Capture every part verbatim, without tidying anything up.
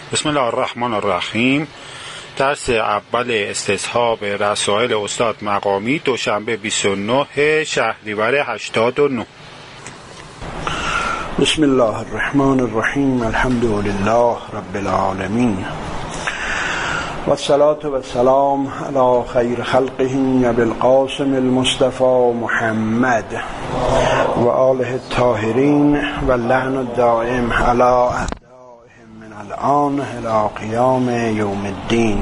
بسم الله الرحمن الرحیم. درس اول استصحاب رسائل استاد مقامی، دوشنبه بیست و نه شهریور هشتاد و نه. بسم الله الرحمن الرحیم. الحمد لله رب العالمین و الصلاة و السلام علی خیر خلقه ابی القاسم المصطفى محمد و آله الطاهرین و اللعن الدائم علی اعدائهم من الان الی قیام یوم الدین.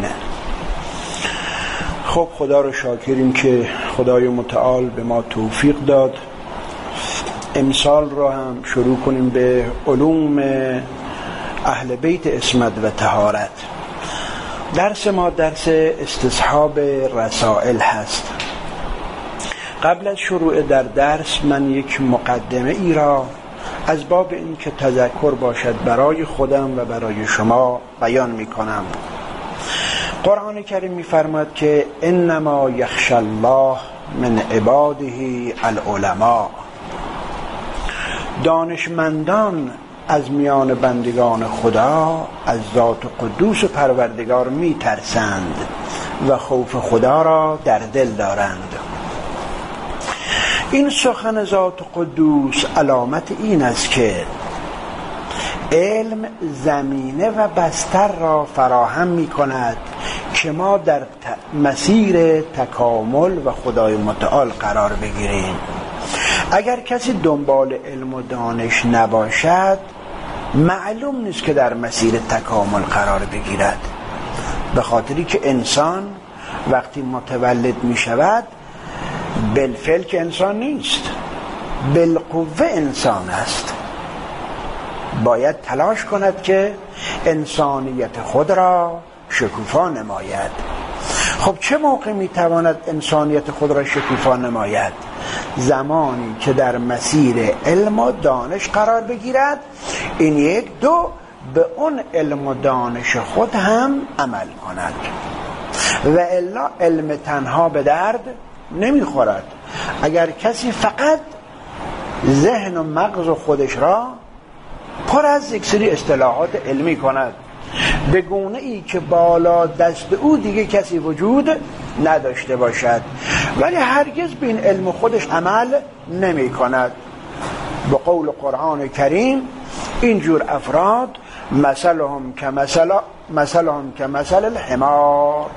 خب خدا رو شاکریم که خدای متعال به ما توفیق داد امسال رو هم شروع کنیم به علوم اهل بیت عصمت و طهارت. درس ما درس استصحاب رسائل هست. قبل از شروع در درس من یک مقدمه ای را از باب این که تذکر باشد برای خودم و برای شما بیان می کنم. قرآن کریم می فرماید که انما یخشی الله من عباده العلماء. دانشمندان از میان بندگان خدا از ذات قدوس پروردگار می ترسند و خوف خدا را در دل دارند. این سخن ذات قدوس علامت این است که علم زمینه و بستر را فراهم می کند که ما در مسیر تکامل و خدای متعال قرار بگیریم. اگر کسی دنبال علم و دانش نباشد معلوم نیست که در مسیر تکامل قرار بگیرد، به خاطری که انسان وقتی متولد می شود بالفعل که انسان نیست، بالقوه انسان است. باید تلاش کند که انسانیت خود را شکوفا نماید. خب چه موقع می تواند انسانیت خود را شکوفا نماید؟ زمانی که در مسیر علم و دانش قرار بگیرد. این یک. دو، به اون علم و دانش خود هم عمل کند و الا علم تنها به درد نمیخورد. اگر کسی فقط ذهن و مغز خودش را پر از یک سری اصطلاحات علمی کند به گونه ای که بالا دست او دیگه کسی وجود نداشته باشد، ولی هرگز به این علم خودش عمل نمی کند، به قول قرآن کریم اینجور افراد مثلهم که مثل مثلهم که مثل الحمار،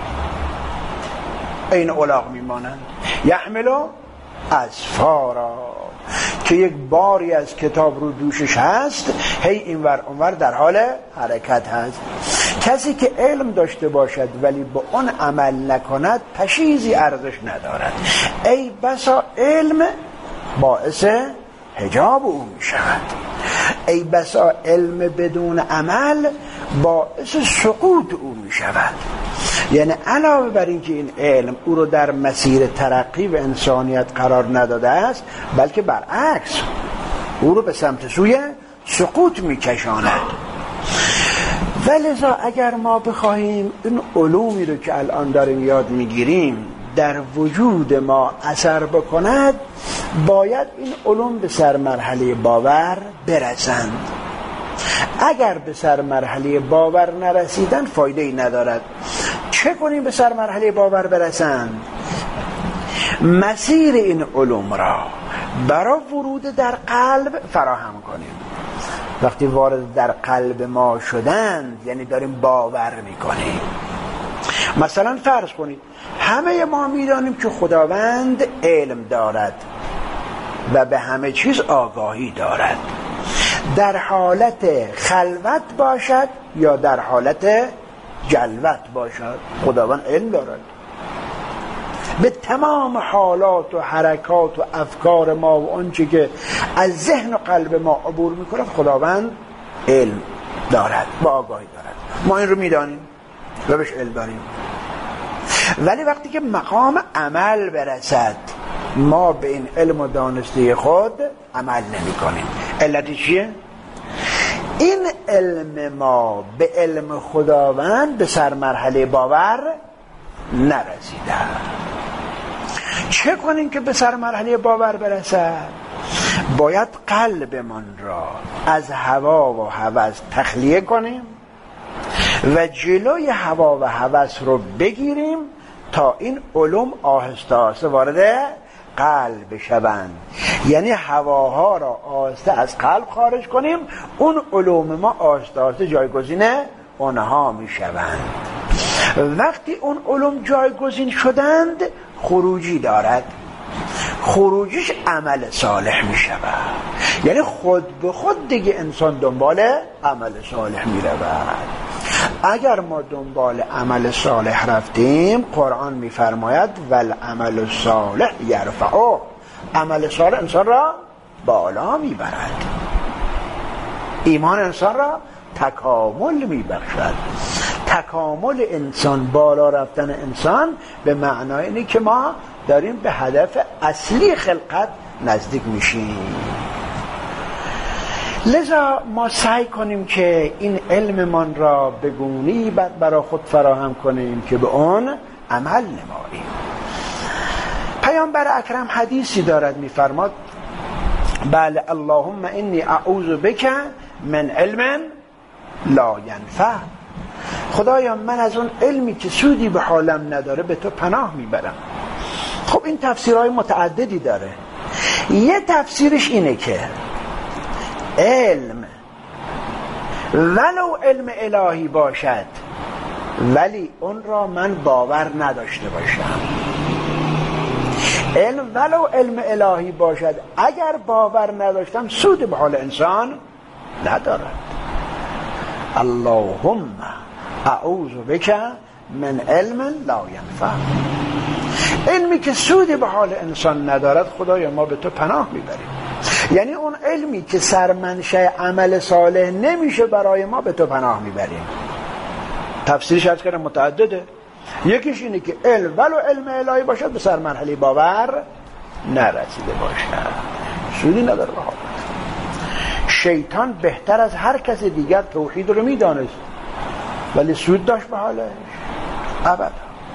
این الاغ میمانند یحملو اسفارا، که یک باری از کتاب رو دوشش هست، هی اینور اونور در حال حرکت هست. کسی که علم داشته باشد ولی به اون عمل نکند پشیزی ارزش ندارد. ای بسا علم باعث حجاب او می شود، ای بسا علم بدون عمل باعث سقوط او می شود. یعنی علاوه بر این که این علم او رو در مسیر ترقی و انسانیت قرار نداده است، بلکه برعکس او رو به سمت سوی سقوط می کشاند. ولذا اگر ما بخواهیم این علومی رو که الان داریم یاد میگیریم در وجود ما اثر بکند، باید این علوم به سر مرحله باور برسند. اگر به سر مرحله باور نرسیدن فایده ای ندارد. چه کنیم به سر مرحله باور برسند؟ مسیر این علوم را برای ورود در قلب فراهم کنیم. وقتی وارد در قلب ما شدند یعنی داریم باور میکنیم. مثلا فرض کنید همه ما میدانیم که خداوند علم دارد و به همه چیز آگاهی دارد، در حالت خلوت باشد یا در حالت جلوت باشد خداوند علم دارد. به تمام حالات و حرکات و افکار ما و آنچه که از ذهن و قلب ما عبور میکند خداوند علم دارد و آگاهی دارد. ما این رو میدانیم و بهش علم داریم، ولی وقتی که مقام عمل برسد ما به این علم و دانسته خود عمل نمی کنیم. علتی چیه؟ این علم ما به علم خداوند به سر مرحله باور نرسیده. چه کنیم که به سر مرحله باور برسد؟ باید قلبمان را از هوا و هوس تخلیه کنیم و جلوی هوا و هوس رو بگیریم تا این علوم آهسته آهسته وارد قلب بشوند. یعنی هواها را آهسته از قلب خارج کنیم، اون علوم ما آهسته آهسته جایگزین اونها میشوند. وقتی اون علوم جایگزین شدند خروجی دارد، خروجیش عمل صالح می شود. یعنی خود به خود دیگه انسان دنبال عمل صالح می رود. اگر ما دنبال عمل صالح رفتیم، قرآن می فرماید والعمل الصالح یرفعه، عمل صالح انسان را بالا می برد، ایمان انسان را تکامل می بخشد. تکامل انسان، بالا رفتن انسان به معنای اینه که ما داریم به هدف اصلی خلقت نزدیک میشیم. لذا ما سعی کنیم که این علممان را به گونه‌ای برای خود فراهم کنیم که به اون عمل نماییم. پیامبر اکرم حدیثی دارد میفرماد بله اللهم انی اعوذ بک من علم لا ینفع، خدایا من از اون علمی که سودی به حالم نداره به تو پناه میبرم. خب این تفسیرهای متعددی داره. یه تفسیرش اینه که علم ولو علم الهی باشد ولی اون را من باور نداشته باشم، علم ولو علم الهی باشد اگر باور نداشتم سود به حال انسان ندارد. اللهم اعوذ بک من علم لا ینفع، علمی که سودی به حال انسان ندارد خدایا ما به تو پناه میبریم. یعنی اون علمی که سرمنشأ عمل صالح نمیشه برای ما به تو پناه میبریم. تفسیرش از کردم متعدده. یکیش اینه که علم ولو علم الهی باشد به سرمرحله باور نرسیده باشد، سودی نداره به حال. شیطان بهتر از هر کس دیگر توحید رو میدانست ولی سود داشت به حالش؟ ابدا.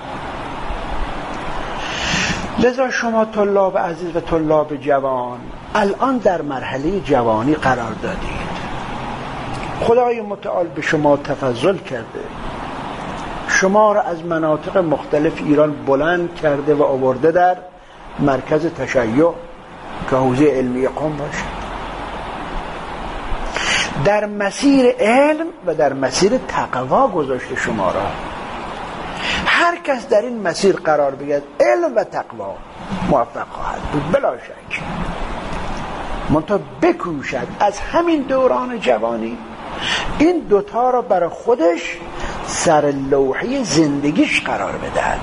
لذا شما طلاب عزیز و طلاب جوان الان در مرحله جوانی قرار دادید، خدای متعال به شما تفضل کرده، شما را از مناطق مختلف ایران بلند کرده و آورده در مرکز تشیع که حوزه علمی قم باشه، در مسیر علم و در مسیر تقوا گذاشته شما را. هر کس در این مسیر قرار بگیرد علم و تقوا موفق خواهد بود بلا شک. منتها بکوشد از همین دوران جوانی این دوتا را برای خودش سر لوحه زندگیش قرار بدهد.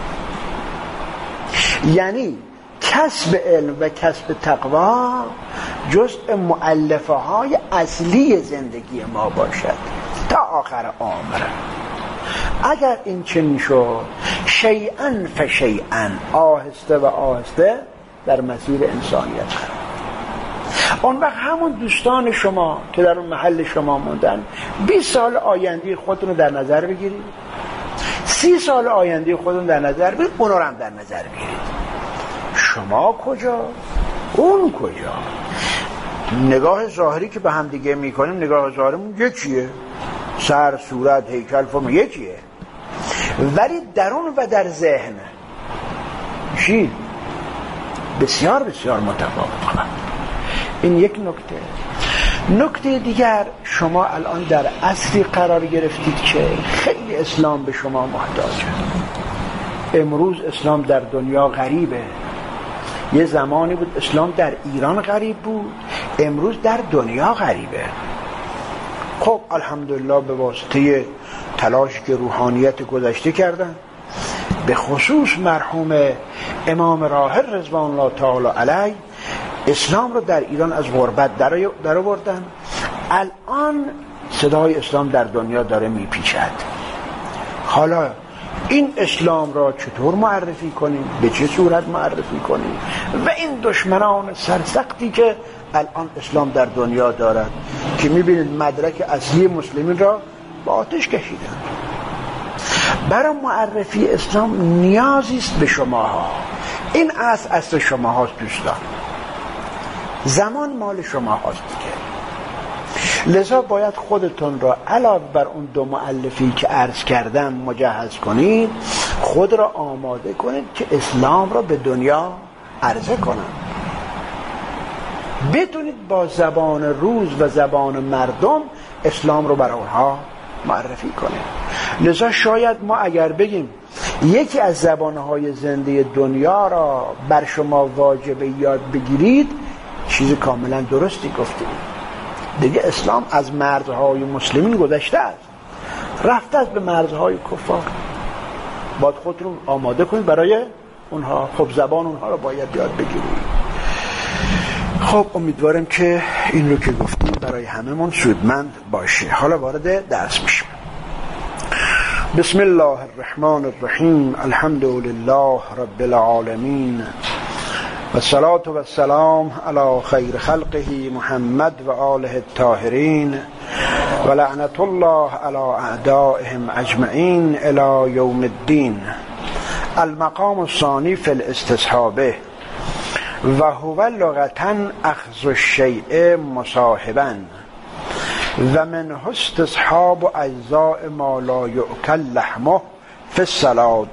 یعنی کسب علم و کسب تقوا جزء مؤلفه های اصلی زندگی ما باشد تا آخر عمر. اگر این چنین شد شیئا فشیئا، آهسته و آهسته در مسیر انسانیت قرار. اون وقت همون دوستان شما که در اون محل شما موندن بیست سال آینده خودتون رو در نظر بگیرید، سی سال آینده خودتون در نظر بگیرید، اون رو هم در نظر بگیرید. شما کجا؟ اون کجا؟ نگاه ظاهری که به هم دیگه میکنیم نگاه ظاهرمون یکیه، سر، صورت، هیکل، فرم یکیه، ولی درون و در ذهن چی؟ بسیار بسیار متفاوت کنند. این یک نکته. نکته دیگر، شما الان در عصری قرار گرفتید که خیلی اسلام به شما محتاجه. امروز اسلام در دنیا غریبه. یه زمانی بود اسلام در ایران غریب بود، امروز در دنیا غریبه. خب الحمدلله به واسطه تلاشی که روحانیت گذشته کردن، به خصوص مرحوم امام راحل رضوان الله تعالی علیه اسلام رو در ایران از غربت در آوردن. الان صدای اسلام در دنیا داره میپیچد. حالا این اسلام را چطور معرفی کنیم، به چه صورت معرفی کنیم و این دشمنان سرسختی که الان اسلام در دنیا دارد که میبینید مدرک اصلی مسلمین را با آتش کشیدن. برای معرفی اسلام نیازی است به شماها. این اصل اصل شما هاست دوستان، زمان مال شما هاست دیگه. لذا باید خودتون را علاوه بر اون دو مؤلفی که عرض کردم مجهز کنید، خود را آماده کنید که اسلام را به دنیا عرضه کنند، بتونید با زبان روز و زبان مردم اسلام رو برای اونها معرفی کنید. لذا شاید ما اگر بگیم یکی از زبانهای زنده دنیا را بر شما واجب یاد بگیرید، چیز کاملا درستی گفتیم. دیگه اسلام از مرزهای مسلمین گذشته است، رفته است به مرزهای کفار. باید خودتون آماده کنید برای اونها. خب زبان اونها را باید یاد بگیرید. خب امیدوارم که این رو که گفتیم برای همه من سودمند باشه. حالا وارد درس میشیم. بسم الله الرحمن الرحیم. الحمد لله رب العالمین و الصلاة و السلام علی خیر خلقه محمد و آله الطاهرین و لعنت الله علی اعدائهم اجمعین الی یوم الدین. المقام الثانی فی الاستصحابه و هو لغتاً اخذ الشیء مصاحباً و من استصحاب اجزاء ما لا یؤکل لحمه فی الصلاة.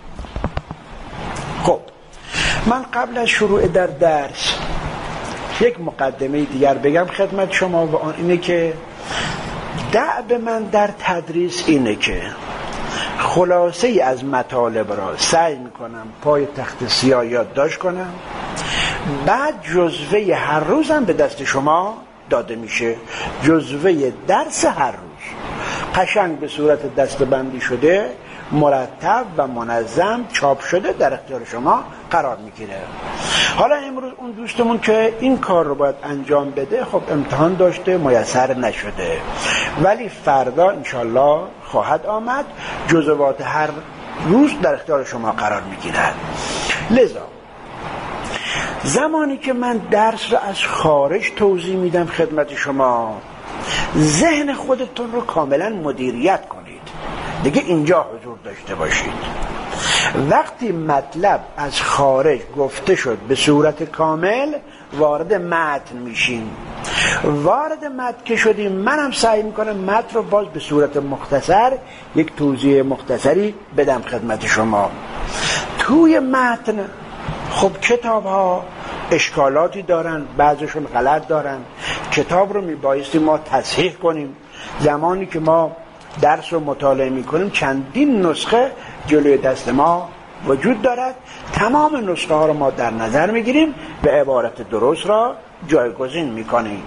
خب من قبل از شروع در درس یک مقدمه دیگر بگم خدمت شما، و آن اینه که دأب من در تدریس اینه که خلاصه ای از مطالب را سعی میکنم پای تخت سیاه یادداشت کنم، بعد جزوه هر روزم به دست شما داده میشه. جزوه درس هر روز قشنگ به صورت دسته‌بندی شده، مرتب و منظم چاپ شده در اختیار شما قرار میگیره. حالا امروز اون دوستمون که این کار رو باید انجام بده، خب امتحان داشته، میسر نشده، ولی فردا انشالله خواهد آمد. جزوات هر روز در اختیار شما قرار میگیرد. لذا زمانی که من درس رو از خارج توضیح میدم خدمت شما، ذهن خودتون رو کاملا مدیریت کنید، دیگه اینجا حضور داشته باشید. وقتی مطلب از خارج گفته شد به صورت کامل، وارد متن میشیم. وارد متن که شدیم، منم سعی میکنم متن رو باز به صورت مختصر یک توضیح مختصری بدم خدمت شما. توی متن خب کتاب ها اشکالاتی دارن، بعضشون غلط دارن، کتاب رو میبایستی ما تصحیح کنیم. زمانی که ما درس رو مطالعه میکنیم چندین نسخه جلوی دست ما وجود دارد، تمام نسخه ها رو ما در نظر میگیریم و عبارت درست را جایگزین میکنیم.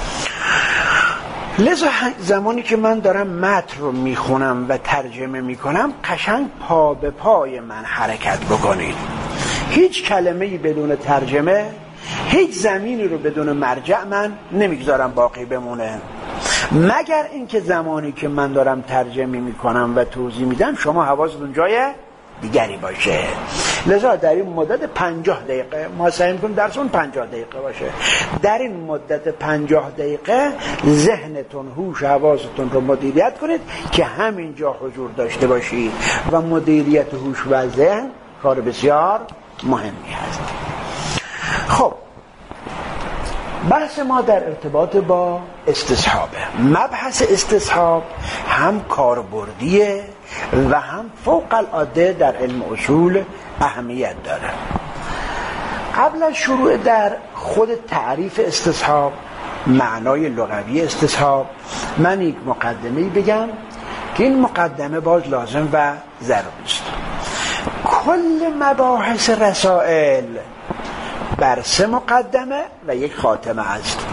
لذا زمانی که من دارم متن رو میخونم و ترجمه میکنم، قشنگ پا به پای من حرکت بکنید. هیچ کلمه‌ای بدون ترجمه، هیچ زمینی رو بدون مرجع من نمیگذارم باقی بمونه، مگر اینکه زمانی که من دارم ترجمه میکنم و توضیح میدم شما حواستون جای دیگری باشه. لذا در این مدت پنجاه دقیقه ما سعی میکنیم درسون پنجاه دقیقه باشه. در این مدت پنجاه دقیقه ذهنتون، هوش، حواستون رو مدیریت کنید که همینجا حضور داشته باشید و مدیریت هوش و ذهن کار بسیار مهمی هست. خب بحث ما در ارتباط با استصحابه. مبحث استصحاب هم کاربردیه و هم فوق العاده در علم اصول اهمیت داره. قبل از شروع در خود تعریف استصحاب، معنای لغوی استصحاب، من یک مقدمه‌ای بگم که این مقدمه باز لازم و ضروری است. کل مباحث رسائل بر سه مقدمه و یک خاتمه است،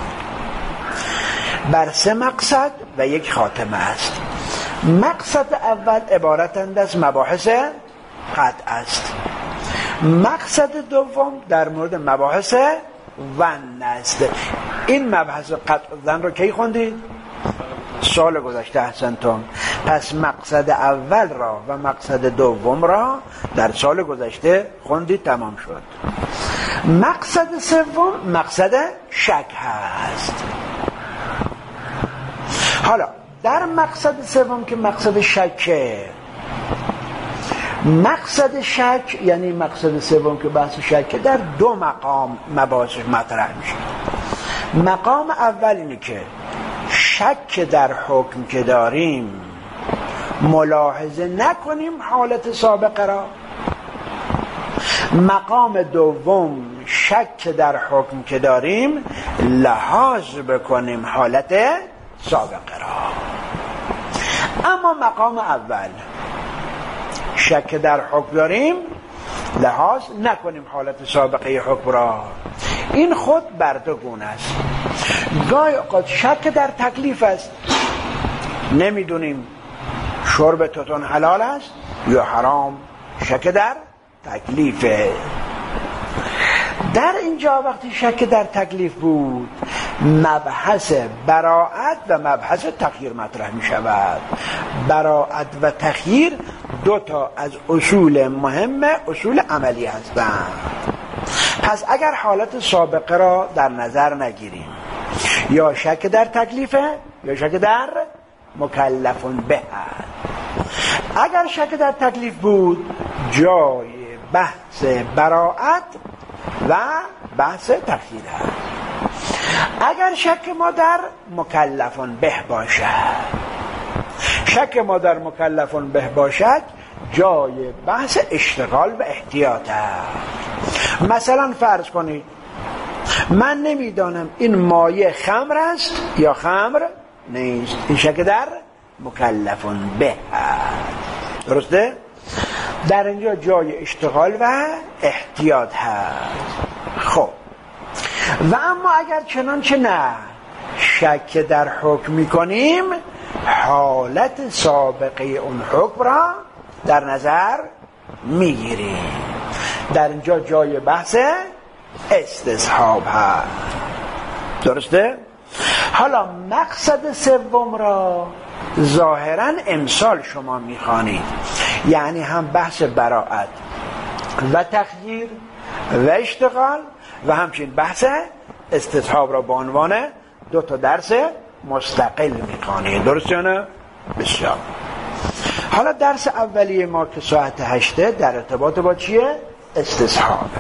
بر سه مقصد و یک خاتمه است. مقصد اول عبارتند از مباحث قطع است. مقصد دوم در مورد مباحث ون است. این مبحث قطع ون رو کی خوندید؟ سال گذشته احسنتون. پس مقصد اول را و مقصد دوم را در سال گذشته خوندید، تمام شد. مقصد سوم مقصد شک هست. حالا در مقصد سوم که مقصد شکه، مقصد شک یعنی مقصد سوم که بحث شکه، در دو مقام مباحث مطرح میشه. مقام اول اینه که شک در حکم که داریم ملاحظه نکنیم حالت سابقه را. مقام دوم شک در حکم که داریم لحاظ بکنیم حالت سابقه را. اما مقام اول شک در حکم داریم لحاظ نکنیم حالت سابقه حکم را. این خود بر دو گونه است. گاهی اوقات شک در تکلیف است، نمیدونیم شرب توتون حلال است یا حرام، شک در تکلیفه. در اینجا وقتی شک در تکلیف بود مبحث براءت و مبحث تخییر مطرح می شود. براءت و تخییر دو تا از اصول مهم اصول عملی هستند. پس اگر حالت سابقه را در نظر نگیریم، یا شک در تکلیفه یا شک در مکلفون به. اگر شک در تکلیف بود جای بحث براءت و بحث تخییر است. اگر شک ما در مکلفون به باشد، شک ما در مکلفون به باشد جای بحث اشتغال و احتیاط است. مثلا فرض کنید من نمیدانم این مایه خمر است یا خمر نیست، این شک در مکلفون به است. درسته؟ در اینجا جای اشتغال و احتیاط هست. خب و اما اگر چنانچه نه شک در حکم میکنیم حالت سابقه اون حکم را در نظر میگیریم. در اینجا جای بحث استصحاب هست. درسته؟ حالا مقصد سوم را ظاهرا امسال شما میخوانید، یعنی هم بحث براءت و تخییر و اشتغال و همچنین بحث استصحاب را به عنوان دو تا درس مستقل میخوانید. درسته یا نه؟ بسیار. حالا درس اولیه ما که ساعت هشته در ارتباط با چیه؟ استصحابه.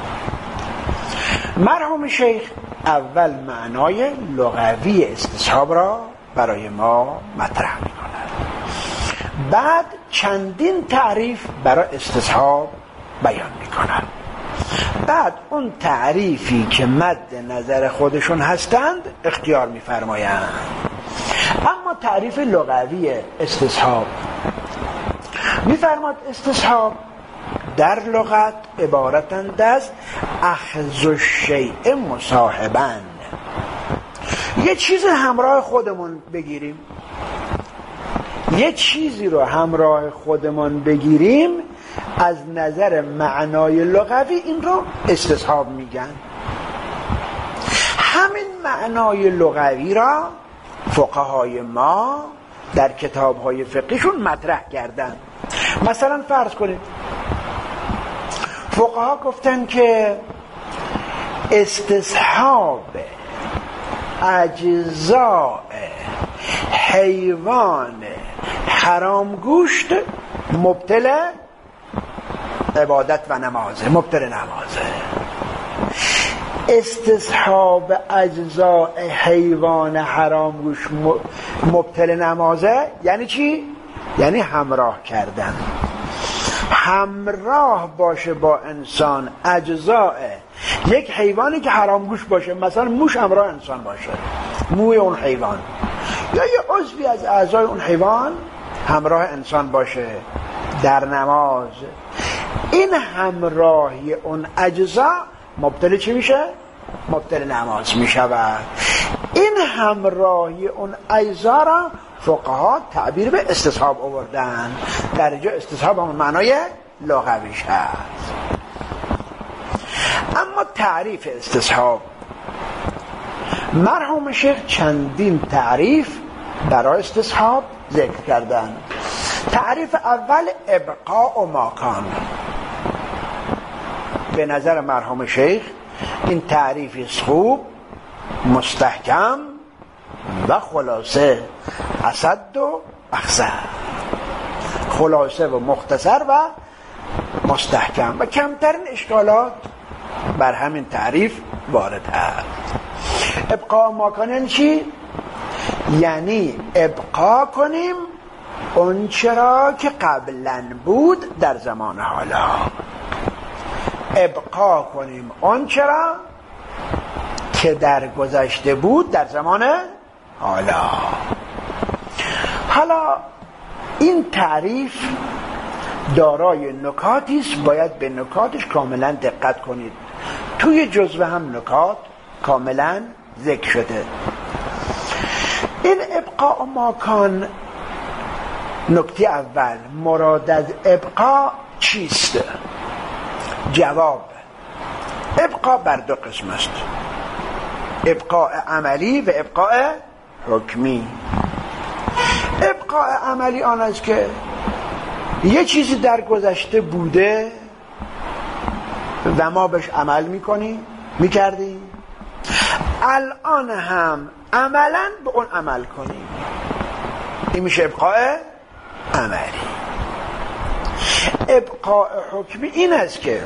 مرحوم شیخ اول معنای لغوی استصحاب را برای ما مطرح می‌کند، بعد چندین تعریف برای استصحاب بیان می‌کند، بعد اون تعریفی که مد نظر خودشون هستند اختیار می‌فرمایند. اما تعریف لغوی استصحاب می‌فرماد استصحاب در لغت عبارتند از اخذ الشیء مصاحباً، یه چیز همراه خودمون بگیریم، یه چیزی رو همراه خودمون بگیریم. از نظر معنای لغوی این رو استصحاب میگن. همین معنای لغوی را فقهای ما در کتاب‌های فقهیشون مطرح کردن. مثلا فرض کنید فقها گفتن که استصحاب اجزاء حیوان حرام گوشت مبطل عبادت و نمازه، مبطل نمازه. استصحاب اجزاء حیوان حرام گوشت مبطل نمازه یعنی چی؟ یعنی همراه کردن، همراه باشه با انسان اجزاء یک حیوانی که حرام گوشت باشه، مثلا موش همراه انسان باشه، موی اون حیوان، یا یه عضوی از اعضای اون حیوان همراه انسان باشه در نماز. این همراهی اون اجزا مبطل چی میشه؟ مبطل نماز میشود. این همراهی اون اجزا را فقها تعبیر به استصحاب آوردن. در اینجا استصحاب هم معنای لغویش هست. اما تعریف استصحاب، مرحوم شیخ چندین تعریف برای استصحاب ذکر کردن. تعریف اول ابقاء ماکان. به نظر مرحوم شیخ این تعریفی خوب، مستحکم و خلاصه، اسد و اختصر، خلاصه و مختصر و مستحکم و کمترین اشکالات بر همین تعریف وارد هست. ابقاء ماکان یعنی چی؟ یعنی ابقا کنیم اون چرا که قبلا بود در زمان حالا، ابقا کنیم اون چرا که در گذشته بود در زمان حالا. حالا این تعریف دارای نکاتی است، باید به نکاتش کاملا دقت کنید. توی جزوه هم نکات کاملا ذکر شده. این ابقاء ماکان، نکته اول، مراد از ابقاء چیست؟ جواب: ابقاء بر دو قسم است، ابقاء عملی و ابقاء حکمی. ابقاء عملی آن است که یه چیزی در گذشته بوده و ما بهش عمل میکنیم میکردیم، الان هم عملا به اون عمل کنیم، این میشه ابقاء عملی. ابقاء حکمی این است که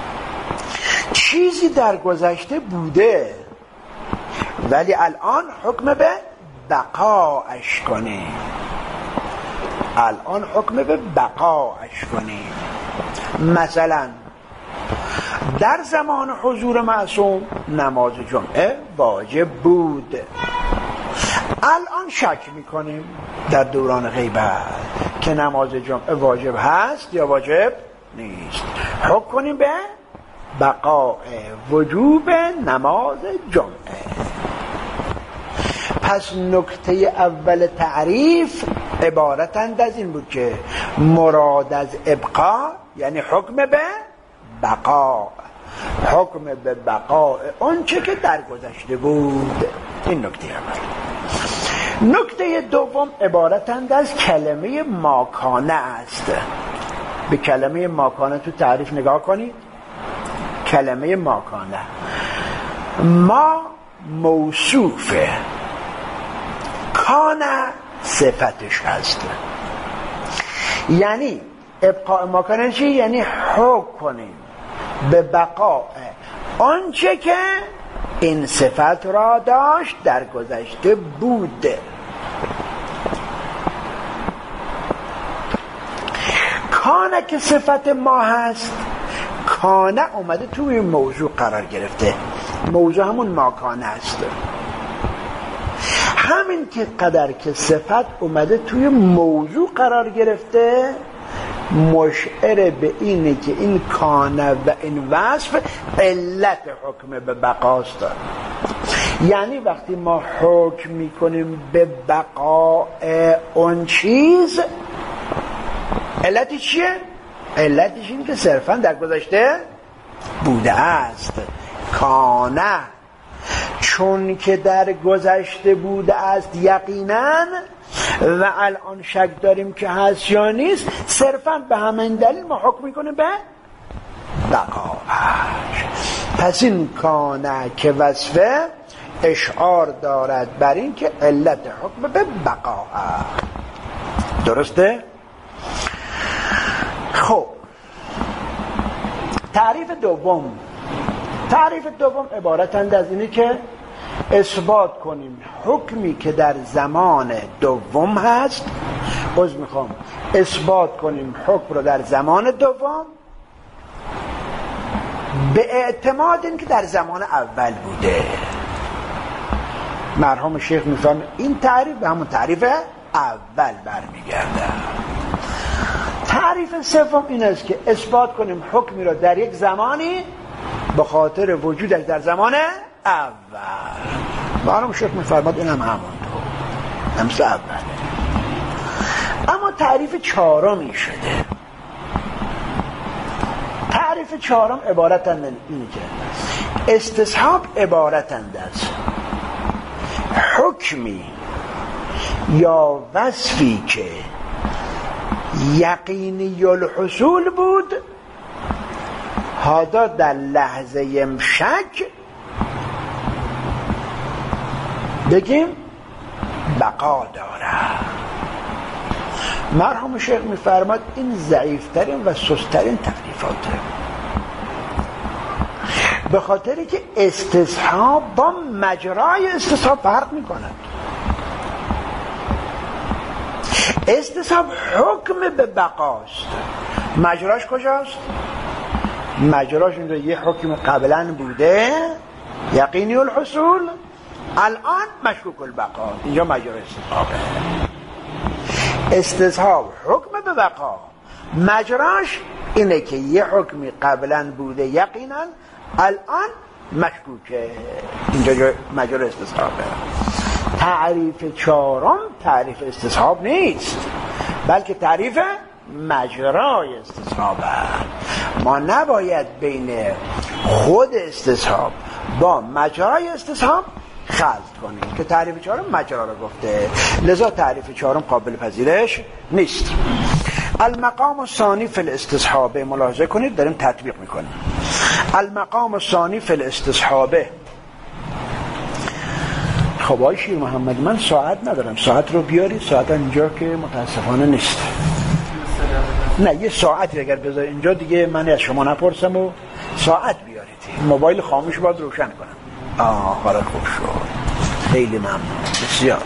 چیزی در گذشته بوده ولی الان حکم به بقاش کنیم، الان حکم به بقاش کنیم. مثلا در زمان حضور معصوم نماز جمعه واجب بود، الان شک میکنیم در دوران غیبت که نماز جمعه واجب هست یا واجب نیست، حکم کنیم به بقاء وجوب نماز جمعه. پس نکته اول تعریف عبارتند از این بود که مراد از ابقا یعنی حکم به بقا، حکم به بقاء اون چه که در گذشته بود. این نکته اول. نکته دوم عبارتند از کلمه ماکانه است. به کلمه ماکانه تو تعریف نگاه کنید. کلمه ماکانه، ما موصوفه، کانه صفتش هست. یعنی ابقاء ماکانه چی؟ یعنی حکم کنیم به بقاء آنچه که این صفت را داشت در گذشته بوده. کانه که صفت ما هست، کانه اومده توی موضوع قرار گرفته، موضوع همون ماکانه است. همین که قدر که صفت اومده توی موضوع قرار گرفته مشعر به اینه که این کانه و این وصف علت حکم به بقاست. یعنی وقتی ما حکم میکنیم به بقاء اون چیز، علتی چیه؟ علتش این که صرفا در گذشته بوده است. کانه چون که در گذشته بوده است یقینا و الان شک داریم که هست یا نیست، صرفا به همین دلیل ما حکم میکنیم به بقاش. پس این کانه که وصفه اشعار دارد بر این که علت حکم به بقا است. درسته؟ خب تعریف دوم، تعریف دوم عبارتند از اینه که اثبات کنیم حکمی که در زمان دوم هست، باز میخوام اثبات کنیم حکم رو در زمان دوم به اعتماد این که در زمان اول بوده. مرحوم شیخ میفرمه این تعریف به همون تعریف اول برمیگرده. تعریف سوم این است که اثبات کنیم حکمی رو در یک زمانی به خاطر وجودش در زمان اول. مرحوم شیخ میفرماد این هم همونطور، همسه اول. اما تعریف چهارمی شده. تعریف چهارم عبارتند اینه که استصحاب عبارتند از حکمی یا وصفی که یقینی الحصول بود، حالا در لحظه شک بگیم بقا داره. مرحوم شیخ میفرماد این ضعیفترین و سسترین تعریفاته، به خاطری که استصحاب با مجرای استصحاب فرق میکند. استصحاب حکم به بقاست. مجراش کجاست؟ مجراش اینجا یه حکم قبلا بوده یقینی الحصول، الان مشکوک البقا، اینجا مجرا استصحابه. استصحاب حکم به بقا، مجراش اینه که یه حکمی قبلا بوده یقینا الان مشکوکه، اینجا مجرا استصحابه. تعریف چهارم تعریف استصحاب نیست، بلکه تعریف مجرای استصحابه. ما نباید بین خود استصحاب با مجرای استصحاب خلط کنیم که تعریف چهارم مجرا رو گفته، لذا تعریف چهارم قابل پذیرش نیست. المقام الثانی فی الاستصحاب، ملاحظه کنید داریم تطبیق میکنیم. المقام الثانی فی الاستصحاب. خب آقای شیر محمد من ساعت ندارم، ساعت رو بیارید، ساعت اینجا که متاسفانه نیست. نه یه ساعتی اگر بذاری اینجا دیگه من از شما نپرسم و ساعت بیارید. موبایل خاموش باید روشن کنم. آه حالا خوب شد، خیلی ممنون، بسیار.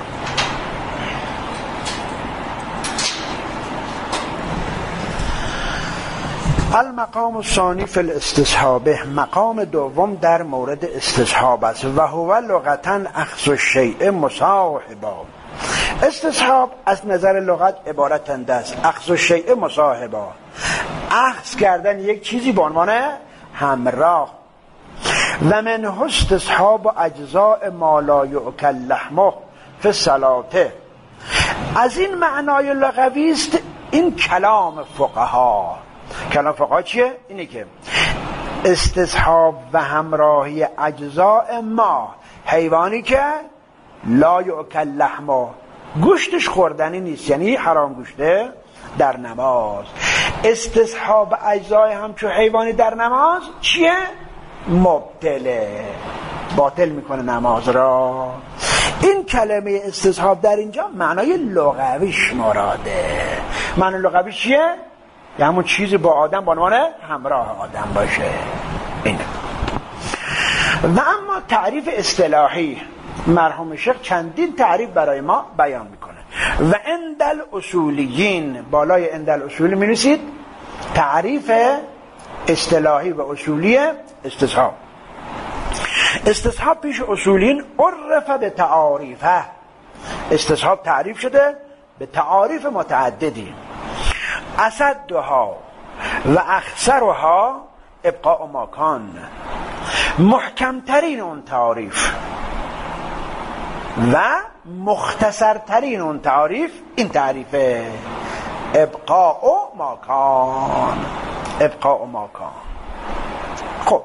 المقام الثانی فی الاستصحاب، مقام دوم در مورد استصحاب است. و هو لغتا اخذ الشیء مصاحبا. استصحاب از نظر لغت عبارتند است اخذ الشیء مصاحبا، اخذ کردن یک چیزی به عنوان همراه. و من استصحاب اجزاء ما لا یؤکل لحمه فی الصلاة. از این معنای لغوی است این کلام فقها. کلام فقها چیه؟ اینه که استصحاب و همراهی اجزاء ما، حیوانی که لا یؤکل لحمه، گوشتش خوردنی نیست، یعنی حرام گوشته، در نماز. استصحاب اجزای همچو حیوانی در نماز چیه؟ مبتله، باطل میکنه نماز را. این کلمه استصحاب در اینجا معنای لغویش مراده. معنی لغویش چیه؟ یه همون چیزی با آدم با عنوان همراه آدم باشه. اینه. و اما تعریف اصطلاحی، مرحوم شیخ چندین تعریف برای ما بیان میکنه. و عند الاصولیین، بالای عند الاصول می نویسید تعریف اصطلاحی و اصولی استصحاب. استصحاب پیش اصولین عرف به تعاریفه، استصحاب تعریف شده به تعاریف متعددی. اسدها و اخسرها ابقاء ماکان، محکمترین اون تعریف و مختصرترین اون تعریف این تعریف ابقاء ماکان. ابقاء ماکان. خب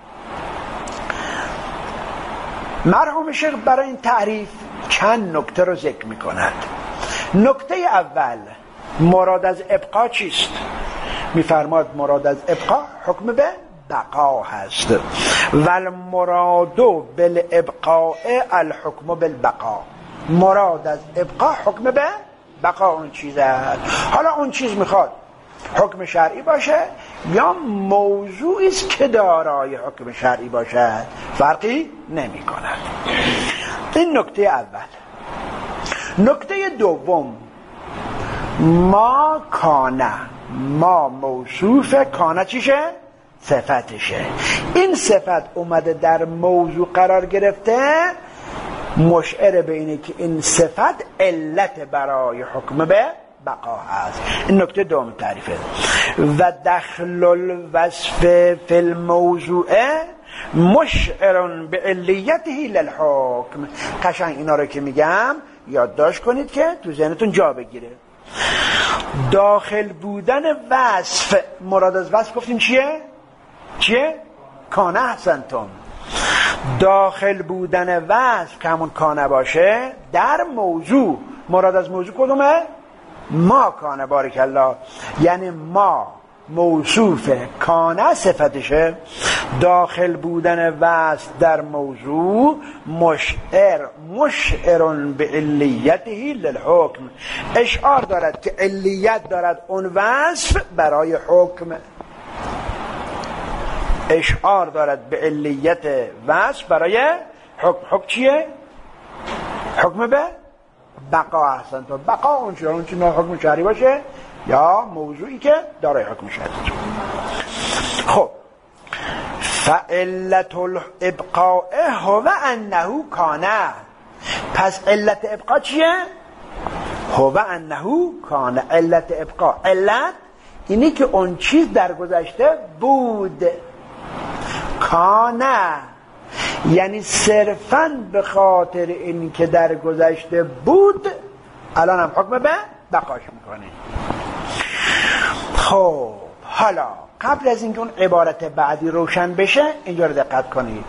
مرحوم شیخ برای این تعریف چند نکته رو ذکر می کند. نکته اول، مراد از ابقا چیست؟ میفرماد مراد از ابقا حکم به بقا هست. والمراد بالابقاء الحکم بالبقا، مراد از ابقا حکم به بقا اون چیز هست. حالا اون چیز میخواد حکم شرعی باشه یا موضوعی است که دارای حکم شرعی باشد، فرقی نمی کند. این نکته اول. نکته دوم، ما کانه، ما موصوف کانه چیشه؟ صفتشه. این صفت اومده در موضوع قرار گرفته، مشعر به اینه که این صفت علت برای حکم به بقا هست. این نکته دوم تعریفه. و دخل الوصف فی الموضوع مشعر به علیته للحکم. قشنگ اینا رو که میگم یادداشت کنید که تو ذهنتون جا بگیره. داخل بودن وصف، مراد از وصف گفتیم چیه؟ چیه؟ کانه احسنتم. داخل بودن وصف که همون کانه باشه در موضوع، مراد از موضوع کدومه؟ ما کانه بارک الله، یعنی ما موصوف کانه صفتشه. داخل بودن وصف در موضوع مشعر مشعر به علیته للحکم، اشعار دارد که علیت دارد اون وصف برای حکم. اشعار دارد به علیت وصف برای حکم. حکم چیه؟ حکم به بقا احسن تو بقا اون چیه اون چیه حکم شرعی باشه یا موضوعی که دارای حکم شرعی. خب فعلت الابقاء هو انه کانه، پس علت ابقا چیه؟ هو انه کانه. علت ابقا، علت اینی که اون چیز در گذشته بود. کانه یعنی صرفاً به خاطر این که در گذشته بود الان هم حکم به بقاش میکنه. خب حالا قبل از اینکه اون عبارت بعدی روشن بشه اینجا رو دقت کنید.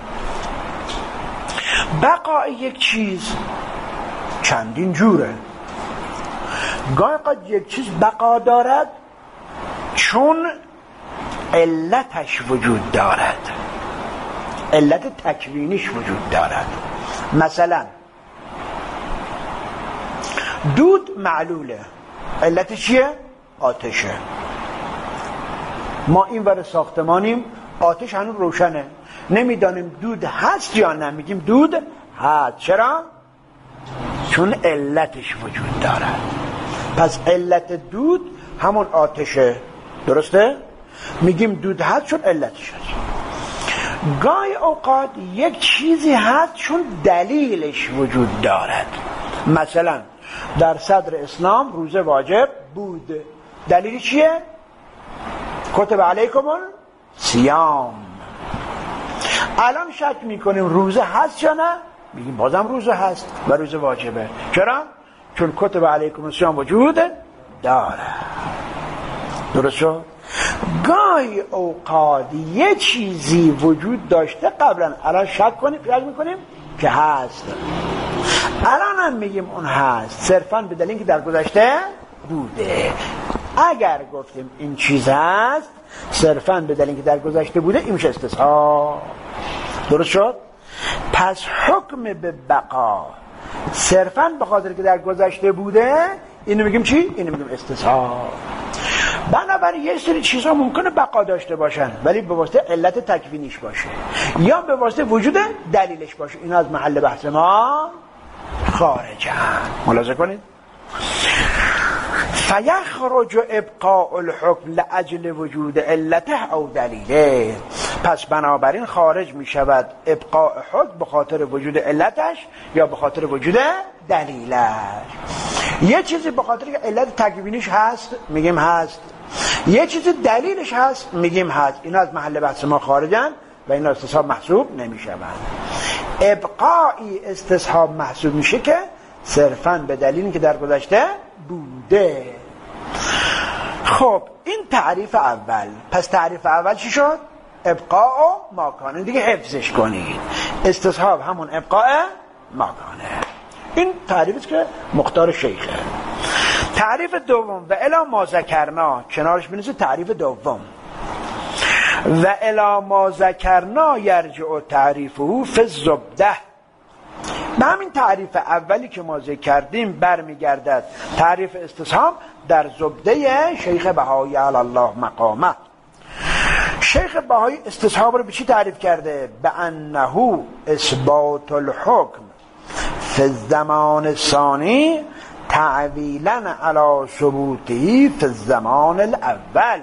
بقای یک چیز چندین جوره. گاهی قد یک چیز بقا دارد چون علتش وجود دارد، علت تکوینیش وجود دارد. مثلا دود معلوله، علتش چیه؟ آتشه. ما این ور ساختمانیم، آتش هنوز روشنه، نمیدانیم دود هست یا نه، میگیم دود هست. چرا؟ چون علتش وجود دارد. پس علت دود همون آتشه، درسته؟ میگیم دود هست چون علتش هست. گاهی اوقات یک چیزی هست چون دلیلش وجود دارد. مثلا در صدر اسلام روزه واجب بود، دلیلی چیه؟ کتب علیکم الصیام. الان شک میکنیم روزه هست یا نه، میگیم بازم روزه هست و روزه واجبه. چرا؟ چون کتب علیکم الصیام وجود داره. درست شد؟ گاهی اوقات یه چیزی وجود داشته قبلا، الان شک کنیم شک میکنیم که هست، الان هم میگیم اون هست صرفاً به دلیل که در گذشته بوده. اگر گفتیم این چیز هست صرفاً به دلیل که در گذشته بوده این میشه استثناء. درست شد؟ پس حکم به بقا صرفاً به خاطر که در گذشته بوده اینو میگیم چی؟ اینو میگیم استثناء. بنابراین یه سری چیزها ممکنه بقا داشته باشن ولی به واسطه علت تکوینیش باشه یا به واسطه وجود دلیلش باشه. این از محل بحث ما خارجن. ملاحظه کنید. فیخرج ابقاء الحکم لاجل وجود علته او دلیله. پس بنابراین خارج می شود ابقاء حکم به خاطر وجود علتش یا به خاطر وجود دلیلش. یه چیزی به خاطر که علت تکوینیش هست میگیم هست، یه چیزی دلیلش هست میگیم هست. اینا از محل بحث ما خارجن و اینا استصحاب محسوب نمی شوند. ابقایی استصحاب محسوب میشه که صرفاً به دلیلی که در گذشته بوده. خب این تعریف اول. پس تعریف اول چی شد؟ ابقاء و ماکانه. دیگه حفظش کنید. استصحاب همون ابقاء ماکانه. این تعریفی که مختار شیخه. تعریف دوم و الی ما ذکرنا، کنارش بنویسید تعریف دوم. و الی ما ذکرنا یرجع تعریفه فی الزبده. به همین تعریف اولی که ما ذکر کردیم برمیگردد تعریف استصحاب در زبده شیخ بهایی علی الله مقامه. شیخ بهایی استصحاب رو به چی تعریف کرده؟ به انه اثبات الحکم فی الزمان الثانی تعویلا علی ثبوته فی الزمان الاول.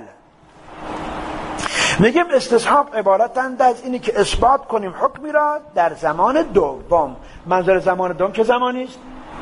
میگیم استصحاب عبارتند از اینی که اثبات کنیم حکمی را در زمان دوم. منظور زمان دوم چه زمانی است؟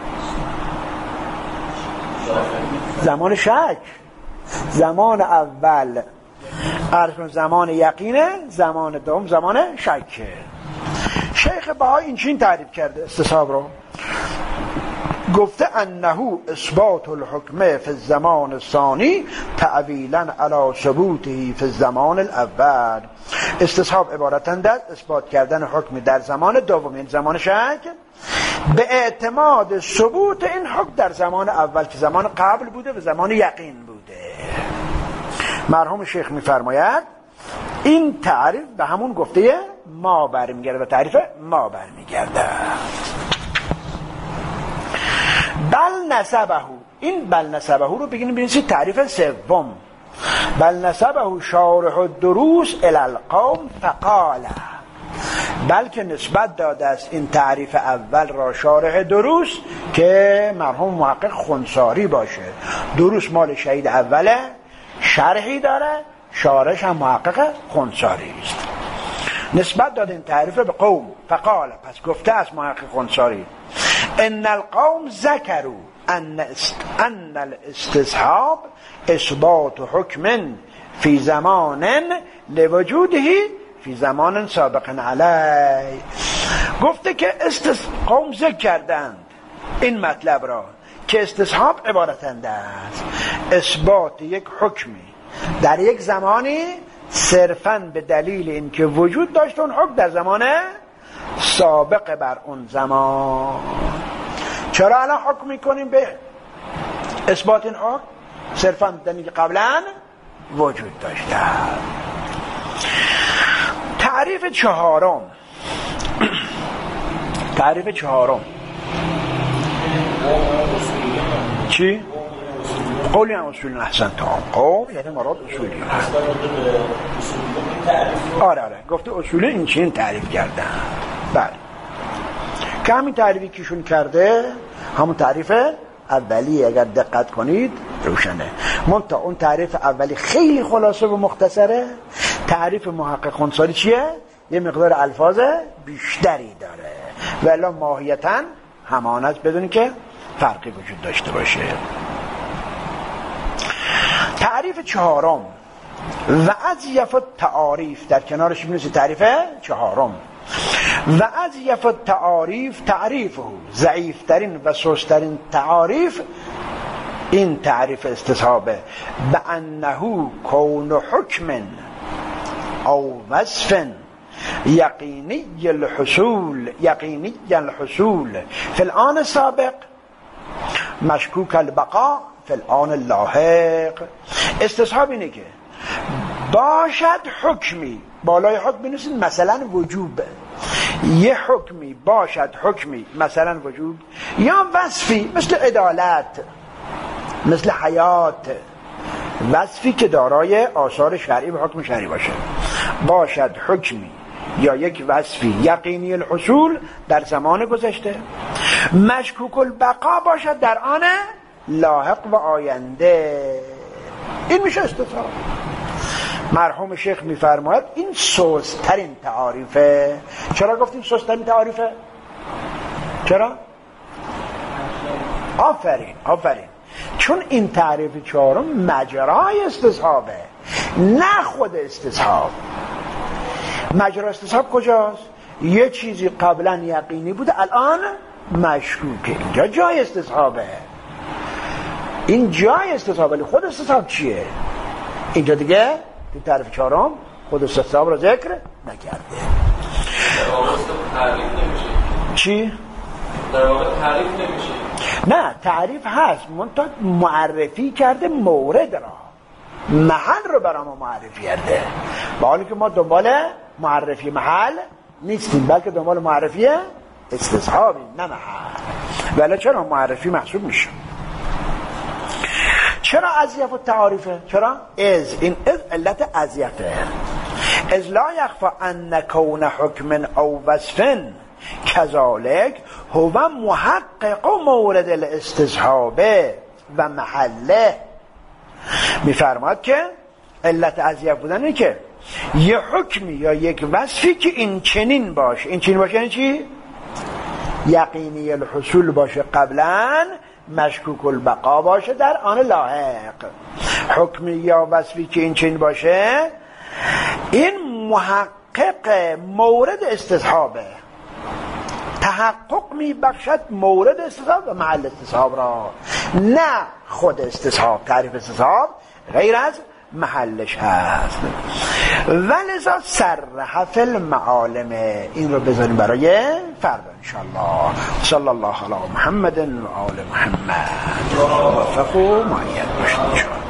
زمان شک. زمان اول عرض زمان یقینه، زمان دوم زمان شکه. شیخ بهایی این چین تعریف کرده استصحاب رو، گفته انه اثبات الحکم فی الزمان الثانی تعویلا علی ثبوته فی الزمان الاول. استصحاب عبارتند از اثبات کردن حکم در زمان دوم، این زمان شک، به اعتماد ثبوت این حکم در زمان اول که زمان قبل بوده و زمان یقین بوده. مرحوم شیخ میفرماید این تعریف به همون گفته ما برمیگرده و تعریف ما برمیگرده. بل نسبه، این بل نسبه رو بگیم ببینید تعریف سوم. بل نسبه شارح الدروس الی القوم فقال، بلکه نسبت داده است این تعریف اول را شارح دروس که مرحوم محقق خنثاری باشه. دروس مال شهید اوله، شرحی داره، شارحش هم محقق خنثاری است. نسبت داده این تعریف به قوم. فقال، پس گفته است محقق خنثاری: ان القوم ذکروا ان است ان الاستصحاب اثبات حکم فی زمان لوجوده فی زمان سابق علی. گفته که استص... قوم ذکر کردند این مطلب را که استصحاب عبارتند است اثبات یک حکمی در یک زمانی صرفاً به دلیل اینکه وجود داشت اون حکم در زمان سابق بر اون زمان. چرا الان حکم میکنیم به اثبات این حکم؟ صرفاً به دلیل قبلا وجود داشته. تعریف چهارم تعریف چهارم چی؟ قولی هم اصولی احسن تا قوم یعنی مراد اصولی. آره آره گفته اصولی این چین تعریف کردن. بله که همین تعریفی کهشون کرده همون تعریف اولی اگر دقت کنید روشنه. منتها اون تعریف اولی خیلی خلاصه و مختصره. تعریف محقق خنثاری چیه؟ یه مقدار الفاظ بیشتری داره و الان ماهیتاً همان است بدون که فرقی وجود داشته باشه. تعریف چهارم و اضیف التعاریف، در کنارش می‌نویسید تعریف چهارم و اضیف التعاریف تعریفه ضعیفترین و سست‌ترین تعاریف این تعریف استصحابه به انه کون حکم او وصف یقینی الحصول یقینی الحصول فی الآن سابق مشکوک البقاء فی الآن اللاحق. استصحاب اینه که باشد حکمی، بالای حکم بنویسید مثلا وجوب، یه حکمی باشد حکمی مثلا وجوب یا وصفی مثل عدالت مثل حیات، وصفی که دارای آثار شرعی و حکم شرعی باشه، باشد حکمی یا یک وصفی یقینی الحصول در زمان گذشته مشکوک البقا باشد در آن لاحق و آینده. این میشه استصحاب. مرحوم شیخ میفرماید این سست‌ترین تعاریفه. چرا گفتیم سست‌ترین تعاریفه؟ چرا؟ آفرین آفرین چون این تعریف چهارم مجرای استصحابه نه خود استصحاب. مجرای استصحاب کجاست؟ یه چیزی قبلا یقینی بوده الان مشکوکه، اینجا جای استصحابه. این جای استصحاب، ولی خود استصحاب چیه؟ اینجا دیگه این تعریف چهارم خود استصحاب رو ذکر نکرده. چی؟ در واقع تعریف نمیشه. نه تعریف هست، منتها معرفی کرده مورد را، محل رو برای ما معرفی کرده، با حالی که ما دنبال معرفی محل نیستیم بلکه دنبال معرفی استصحابیم نه محل. ولی چرا معرفی محسوب میشه؟ چرا اضیف التعاریفه؟ چرا؟ از این از علت اضیفه. از لا یخفى ان کون حکم او وصف کذالک هو محقق مورد الاستصحاب و محله. میفرماد که علت اضیف بودن اینه که یه حکمی یا یک وصفی که این چنین باشه، این چنین باشه یعنی چی؟ یقینی الحصول باشه قبلا، مشکوک البقا باشه در آن لاحق. حکمی یا وصفی که این چنین باشه این محقق مورد استصحابه، تحقق می بخشد مورد استصحاب و محل استصحاب را، نه خود استصحاب. تعریف استصحاب غیر از محلش هست. ولذا صرح فی المعالم. این رو بذاریم برای فردا انشاءالله. صلی الله علی محمد و آل محمد. موفق و معید باشید.